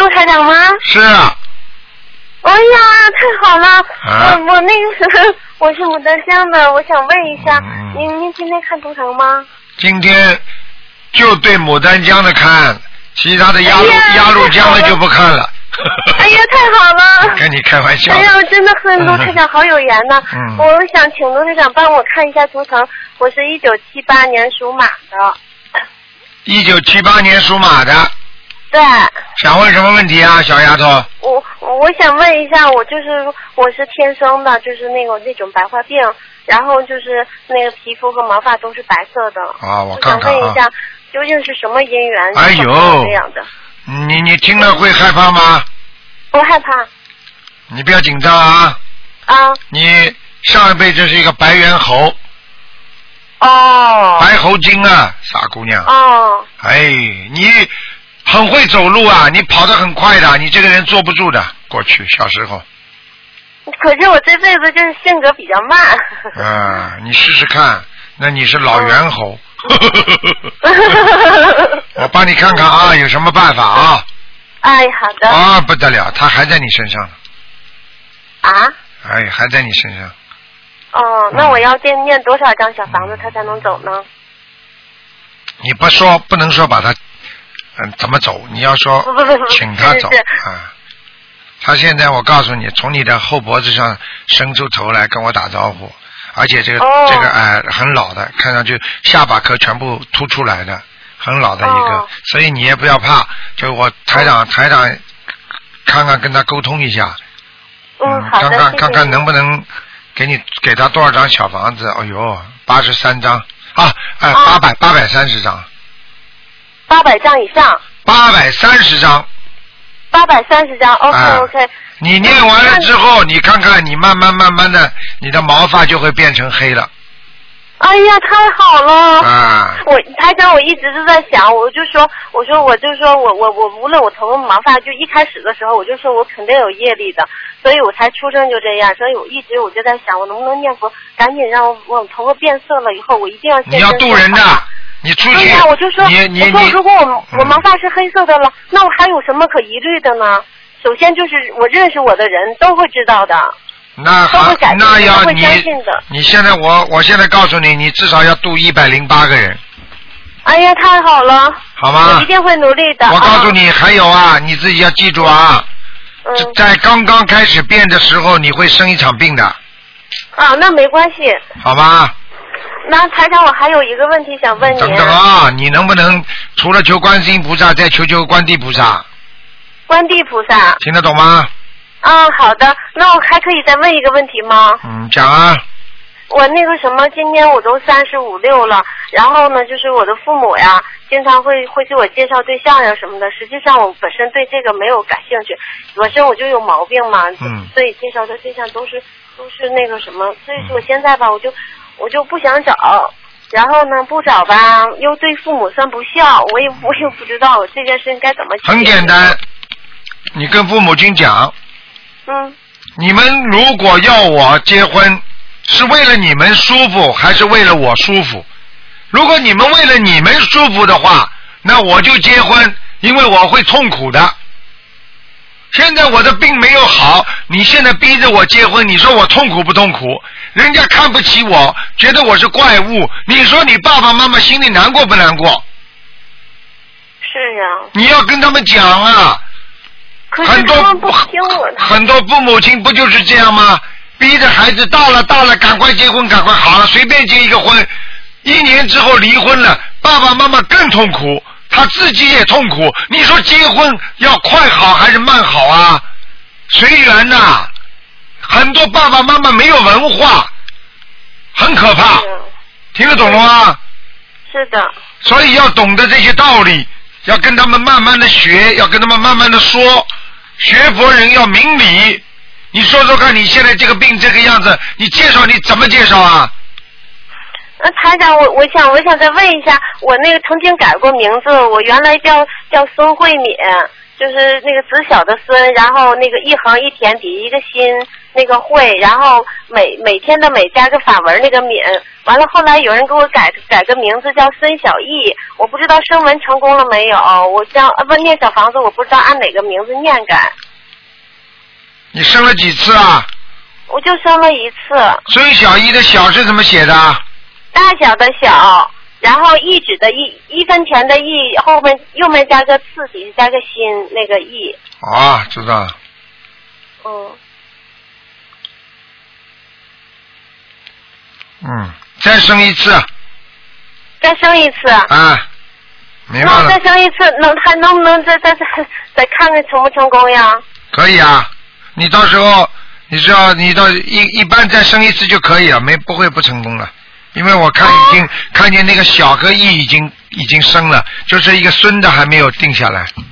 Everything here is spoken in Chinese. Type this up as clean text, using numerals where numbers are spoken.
陆台长吗？ 是啊。 哎呀，太好了！我那个我是牡丹江的，我想问一下，您今天看图腾吗？ 今天就对牡丹江的看，其他的鸭绿江的就不看了。 哎呀，太好了！ 跟你开玩笑。 哎呀，真的和陆台长好有缘呢。我想请陆台长帮我看一下图腾，我是1978年属马的。 1978年属马的。 对。 想问什么问题啊，小丫头？ 我想问一下，我是天生的，就是那种白化病，然后就是那个皮肤和毛发都是白色的。 啊，我看看啊。 想问一下，究竟是什么因缘？ 哎呦， 这样的。 你听了会害怕吗？ 不害怕。 你不要紧张啊。 啊。 你上一辈子是一个白猿猴。 哦。 白猴精啊，傻姑娘。 哦。 哎，你很会走路啊，你跑得很快的，你这个人坐不住的。过去小时候。 可是我这辈子就是性格比较慢。 啊，你试试看，那你是老猿猴。我帮你看看啊，有什么办法啊？ 哎，好的。 啊，不得了，他还在你身上呢。 啊？ 哎，还在你身上。 哦，那我要念多少张小房子他才能走呢？ 你不能说把他怎么走，你要说请他走啊。他现在我告诉你，从你的后脖子上伸出头来跟我打招呼，而且这个很老的，看上去下巴壳全部凸出来的，很老的一个，所以你也不要怕，就我台长看看跟他沟通一下， 好的， 看看能不能给他多少张小房子？哎呦，83张啊，830张 ，800张以上 ，830张。 830张 ，OK。 你念完了之后，你看看，你慢慢的，你的毛发就会变成黑了。 哎呀，太好了！台长，我一直都在想，我就说我无论我头发毛发，就一开始的时候，我就说我肯定有业力的，所以我才出生就这样，所以我就在想，我能不能念佛，赶紧让我头发变色了以后，我一定要现身。 你要渡人的。你出去， 对呀，我就说，如果我毛发是黑色的了，那我还有什么可疑虑的呢？首先就是我认识我的人都会知道的，都会改变，都会相信的。 你现在我现在告诉你，你至少要渡108个人。 哎呀，太好了！ 好吗？ 我一定会努力的。 我告诉你，还有啊，你自己要记住啊，在刚刚开始变的时候，你会生一场病的。 啊，那没关系。 好吧。 那台长，我还有一个问题想问你。 等等啊，你能不能除了求观世音菩萨，再求观地菩萨？ 观地菩萨。 听得懂吗？ 好的。那我还可以再问一个问题吗？ 讲啊。 我那个什么，今年我都35、6了，然后呢，就是我的父母呀，经常会给我介绍对象呀什么的。实际上我本身对这个没有感兴趣，本身我就有毛病嘛，所以介绍的对象都是那个什么，所以说我现在吧，我就不想找，然后呢不找吧，又对父母算不孝，我也不知道这件事情该怎么解决。 很简单，你跟父母亲讲，你们如果要我结婚，是为了你们舒服，还是为了我舒服？如果你们为了你们舒服的话，那我就结婚，因为我会痛苦的。现在我的病没有好，你现在逼着我结婚，你说我痛苦不痛苦？人家看不起我，觉得我是怪物，你说你爸爸妈妈心里难过不难过？ 是呀。 你要跟他们讲啊。 可是他们不听我的。 很多父母亲不就是这样吗？逼着孩子到了，赶快结婚，赶快好了，随便结一个婚，1年之后离婚了，爸爸妈妈更痛苦。他自己也痛苦，你说结婚要快好还是慢好啊？随缘呐，很多爸爸妈妈没有文化，很可怕，听得懂了吗？ 是的。 所以要懂得这些道理，要跟他们慢慢的学，要跟他们慢慢的说，学佛人要明理。你说说看，你现在这个病这个样子，你介绍你怎么介绍啊？ 台长，我想再问一下，我那个曾经改过名字，我原来叫孙慧敏，就是那个子小的孙，然后那个一横一田底一个心， 那个慧，然后每天的每加个法文那个敏，完了后来有人给我改个名字叫孙小艺，我不知道声纹成功了没有，我问念小房子，我不知道按哪个名字念改。 你生了几次啊？ 我就生了一次。 孙小艺的小是怎么写的？ 大小的小，然后一指的一分钱的一，后面右面加个次，底下加个心，那个一。 啊，知道了。再生一次。 再生一次。 啊，明白了。 那再生一次，还能不能再看看成不成功呀？ 可以啊，你到时候你知道，你到一般再生一次就可以了，不会不成功了。因为我看见那个小和义已经生了，就是一个孙的还没有定下来。